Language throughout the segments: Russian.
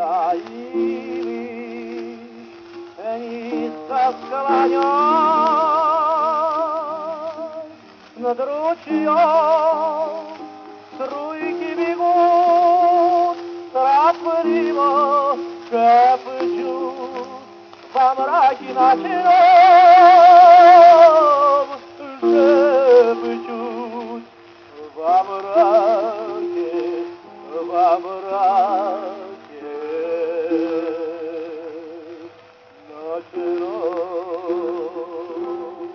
стоишь, низко склонясь над ручьем, струйки бегут, торопливо шепчут во мраке ночном, шепчут во мраке, во мраке ночном.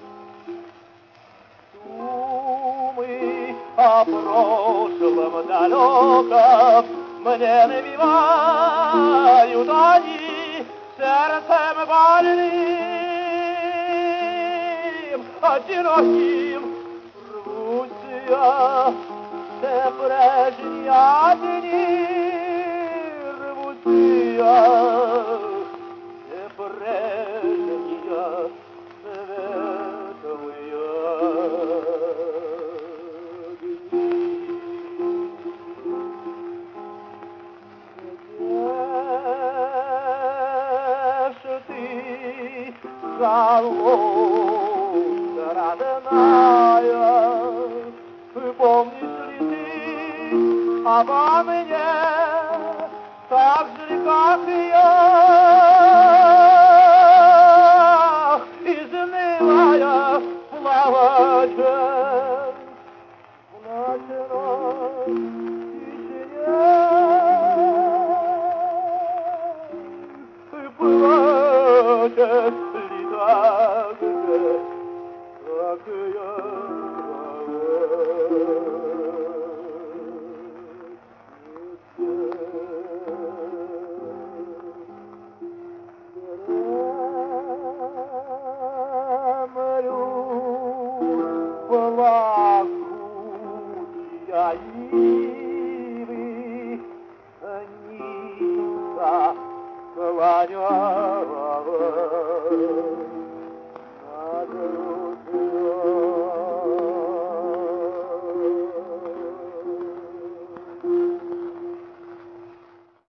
Думы о прошлом далеком мне навевают они сердцем больным, одиноким рвутся все прежние дни, рвутся все прежние светлые Голубка родная, помнишь ли ты обо мне так же, как и я?